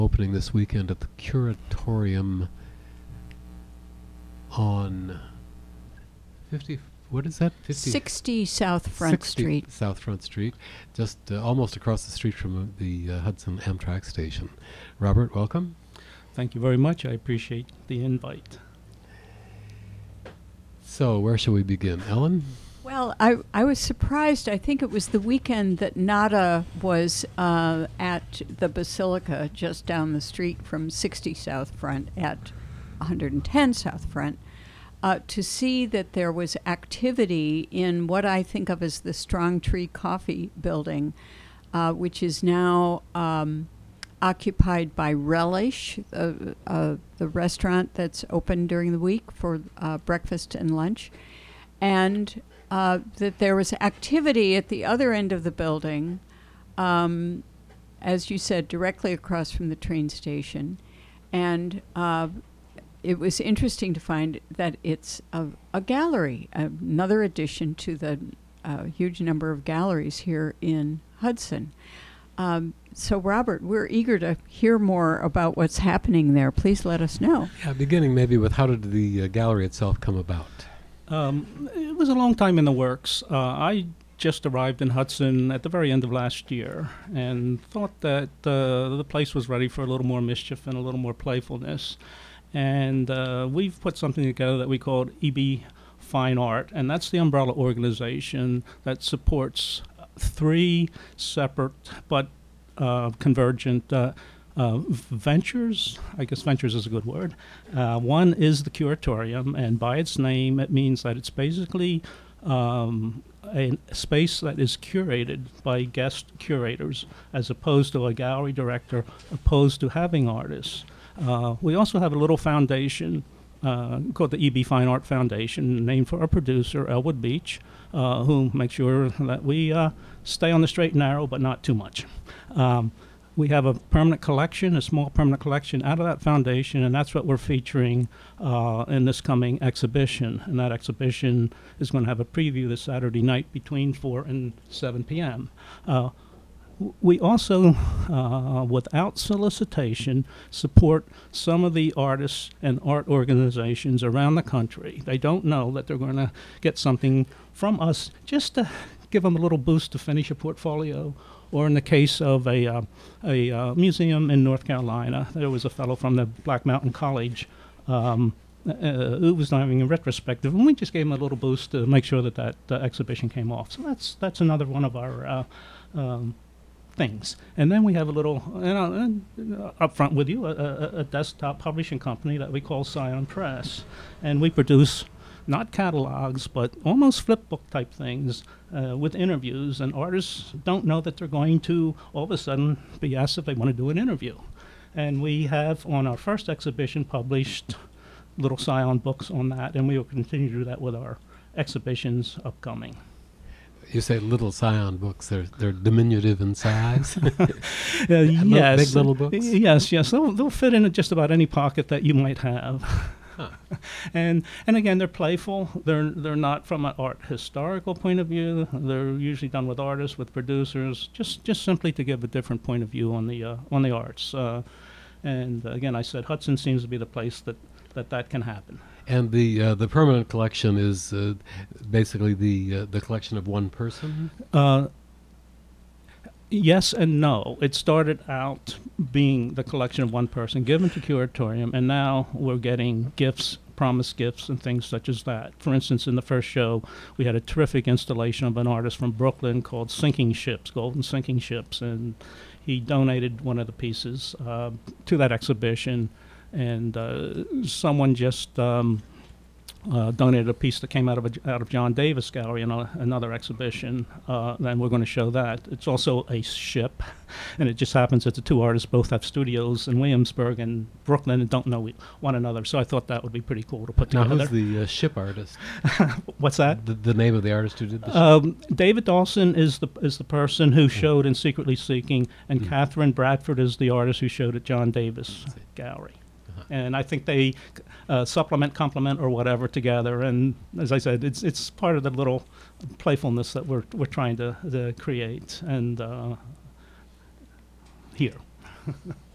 Opening this weekend at the Curatorium on 50, what is that? 60 South Front 60 Street. South Front Street, just almost across the street from the Hudson Amtrak station. Robert, welcome. Thank you very much. I appreciate the invite. So where shall we begin? Ellen? Well, I was surprised. I think it was the weekend that Nada was at the Basilica just down the street from 60 South Front at 110 South Front to see that there was activity in what I think of as the Strong Tree Coffee building, which is now occupied by Relish, the restaurant that's open during the week for breakfast and lunch. And that there was activity at the other end of the building, as you said, directly across from the train station. And it was interesting to find that it's a gallery, another addition to the huge number of galleries here in Hudson. So, Robert, we're eager to hear more about what's happening there. Please let us know. Yeah, beginning maybe with how did the gallery itself come about? It was a long time in the works. I just arrived in Hudson at the very end of last year and thought that the place was ready for a little more mischief and a little more playfulness. And we've put something together that we called EB Fine Art, and that's the umbrella organization that supports three separate but convergent ventures. I guess ventures is a good word. One is the Curatorium, and by its name, it means that it's basically a space that is curated by guest curators, as opposed to a gallery director, opposed to having artists. We also have a little foundation called the EB Fine Art Foundation, named for our producer, Elwood Beach, who makes sure that we stay on the straight and narrow, but not too much. We have a permanent collection, a small permanent collection out of that foundation, and that's what we're featuring in this coming exhibition. And that exhibition is going to have a preview this Saturday night between 4 and 7 p.m. We also, without solicitation, support some of the artists and art organizations around the country. They don't know that they're going to get something from us just to give them a little boost to finish a portfolio. Or in the case of a museum in North Carolina, there was a fellow from the Black Mountain College who was having a retrospective, and we just gave him a little boost to make sure that exhibition came off. So that's another one of our things. And then we have a little, up front with you, a desktop publishing company that we call Scion Press, and we produce not catalogs, but almost flip book type things with interviews, and artists don't know that they're going to all of a sudden be asked if they want to do an interview. And we have on our first exhibition published little Scion books on that, and we will continue to do that with our exhibitions upcoming. You say little Scion books, they're diminutive in size? Yes. Big little books? Yes. They'll fit in just about any pocket that you might have. Huh. And again, they're playful. They're not from an art historical point of view. They're usually done with artists, with producers, just simply to give a different point of view on the arts. And again, I said Hudson seems to be the place that can happen. And the permanent collection is basically the collection of one person? Yes and no. It started out being the collection of one person given to Curatorium, and now we're getting gifts, promised gifts, and things such as that. For instance, in the first show, we had a terrific installation of an artist from Brooklyn called Sinking Ships, Golden Sinking Ships, and he donated one of the pieces to that exhibition, and someone just donated a piece that came out of John Davis Gallery in another exhibition, and we're going to show that. It's also a ship, and it just happens that the two artists both have studios in Williamsburg and Brooklyn and don't know one another, so I thought that would be pretty cool to put together. Now, who's the ship artist? What's that? The name of the artist who did the ship? David Dawson is the person who showed in Secretly Seeking, and Catherine Bradford is the artist who showed at John Davis Gallery. And I think they supplement, complement, or whatever together. And as I said, it's part of the little playfulness that we're trying to create and here.